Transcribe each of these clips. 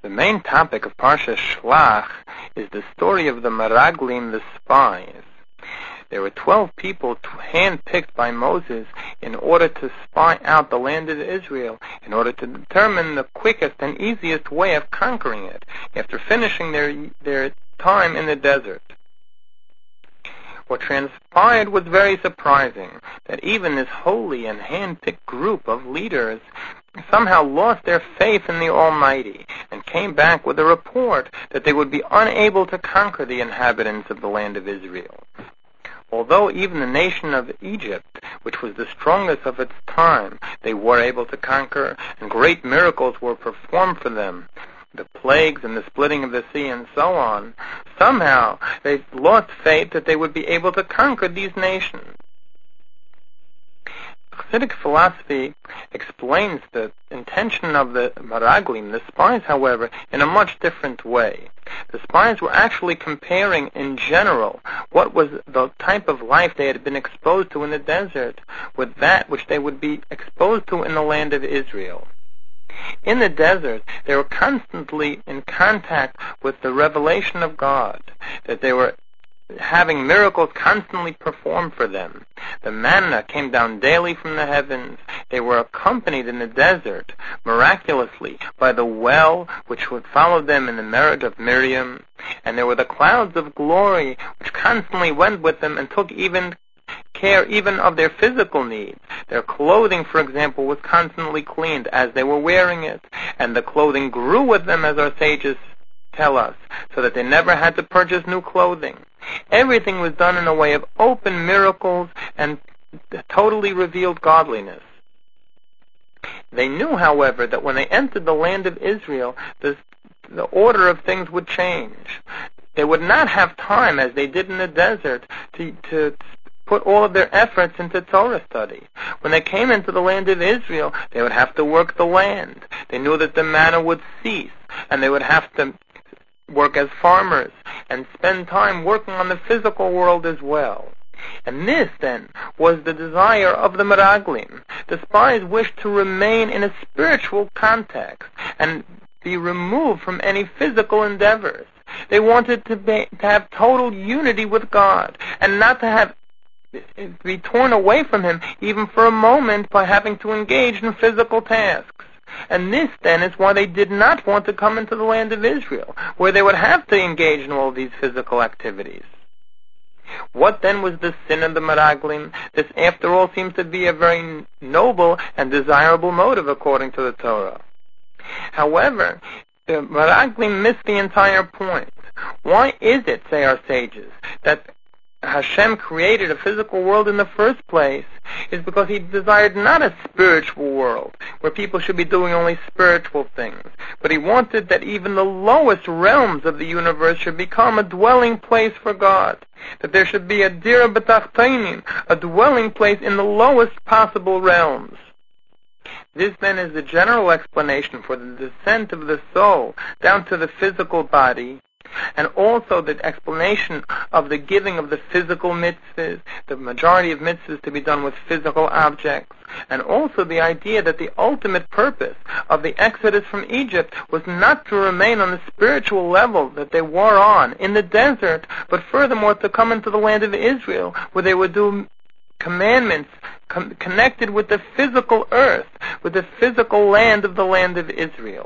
The main topic of Parsha Shlach is the story of the Meraglim, the spies. There were 12 people hand-picked by Moses in order to spy out the land of Israel, in order to determine the quickest and easiest way of conquering it, after finishing their time in the desert. What transpired was very surprising, that even this holy and hand-picked group of leaders somehow lost their faith in the Almighty and came back with a report that they would be unable to conquer the inhabitants of the land of Israel. Although even the nation of Egypt, which was the strongest of its time, they were able to conquer, and great miracles were performed for them, the plagues and the splitting of the sea and so on, somehow they lost faith that they would be able to conquer these nations. Hasidic philosophy explains the intention of the Meraglim, the spies, however, in a much different way. The spies were actually comparing in general what was the type of life they had been exposed to in the desert with that which they would be exposed to in the land of Israel. In the desert, they were constantly in contact with the revelation of God, that they were having miracles constantly performed for them. The manna came down daily from the heavens. They were accompanied in the desert, miraculously, by the well which would follow them in the merit of Miriam, and there were the clouds of glory which constantly went with them and took care even of their physical needs. Their clothing, for example, was constantly cleaned as they were wearing it, and the clothing grew with them, as our sages tell us, so that they never had to purchase new clothing. Everything was done in a way of open miracles and totally revealed godliness. They knew, however, that when they entered the land of Israel, the order of things would change. They would not have time, as they did in the desert, to put all of their efforts into Torah study. When they came into the land of Israel, they would have to work the land. They knew that the manna would cease, and they would have to work as farmers and spend time working on the physical world as well. And this, then, was the desire of the Meraglim. The spies wished to remain in a spiritual context and be removed from any physical endeavors. They wanted to have total unity with God and not to be torn away from Him even for a moment by having to engage in physical tasks. And this, then, is why they did not want to come into the land of Israel, where they would have to engage in all these physical activities. What, then, was the sin of the Meraglim? This, after all, seems to be a very noble and desirable motive according to the Torah. However, the Meraglim missed the entire point. Why is it, say our sages, that Hashem created a physical world in the first place? Is because He desired not a spiritual world where people should be doing only spiritual things, but He wanted that even the lowest realms of the universe should become a dwelling place for God, that there should be a dira b'tachtainim, a dwelling place in the lowest possible realms. This, then, is the general explanation for the descent of the soul down to the physical body, and also the explanation of the giving of the physical mitzvahs, the majority of mitzvahs to be done with physical objects, and also the idea that the ultimate purpose of the exodus from Egypt was not to remain on the spiritual level that they were on in the desert, but furthermore to come into the land of Israel, where they would do commandments connected with the physical earth, with the physical land of the land of Israel.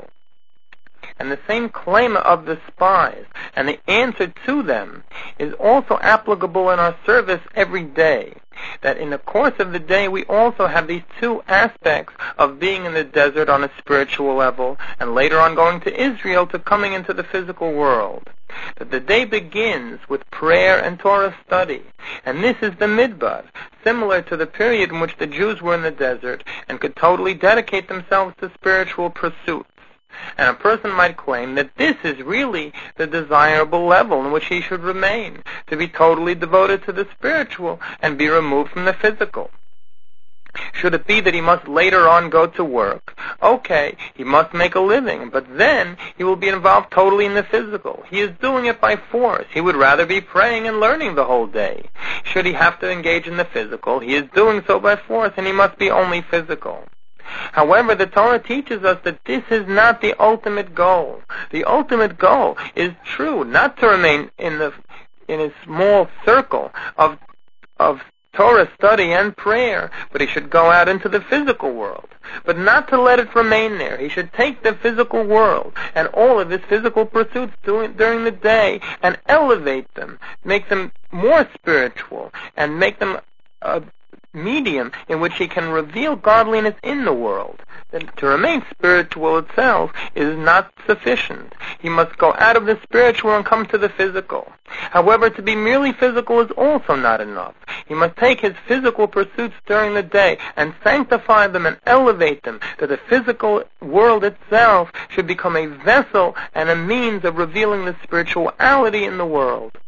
And the same claim of the spies and the answer to them is also applicable in our service every day. That in the course of the day we also have these two aspects of being in the desert on a spiritual level and later on going to Israel to coming into the physical world. That the day begins with prayer and Torah study. And this is the midbar, similar to the period in which the Jews were in the desert and could totally dedicate themselves to spiritual pursuits. And a person might claim that this is really the desirable level in which he should remain, to be totally devoted to the spiritual and be removed from the physical. Should it be that he must later on go to work? Okay, he must make a living, but then he will be involved totally in the physical. He is doing it by force. He would rather be praying and learning the whole day. Should he have to engage in the physical, he is doing so by force, and he must be only physical. However, the Torah teaches us that this is not the ultimate goal. The ultimate goal is true, not to remain in a small circle of Torah study and prayer, but he should go out into the physical world. But not to let it remain there. He should take the physical world and all of his physical pursuits during the day and elevate them, make them more spiritual, and make them a medium in which he can reveal godliness in the world. That to remain spiritual itself is not sufficient. He must go out of the spiritual and come to the physical. However, to be merely physical is also not enough. He must take his physical pursuits during the day and sanctify them and elevate them, that the physical world itself should become a vessel and a means of revealing the spirituality in the world.